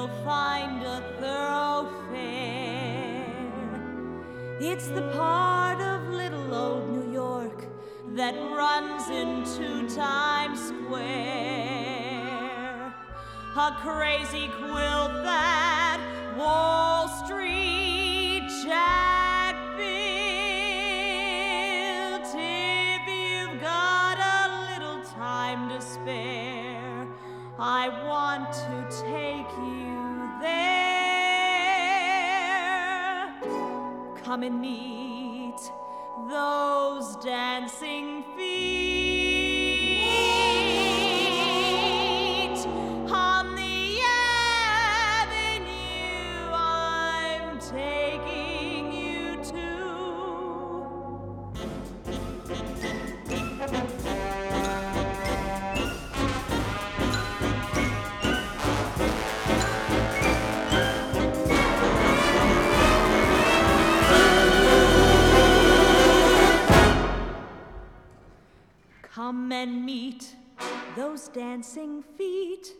you'll find a thoroughfare. It's the part of little old New York that runs into Times Square. A crazy quilt that Wall Street Jack built. If you've got a little time to spare, I want to take you there. Come and meet those dancing feet on the avenue I'm taking you to. Come and meet those dancing feet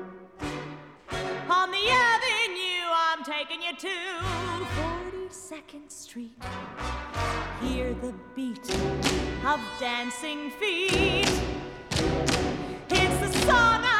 on the avenue I'm taking you to. 42nd Street. Hear the beat of dancing feet. It's the song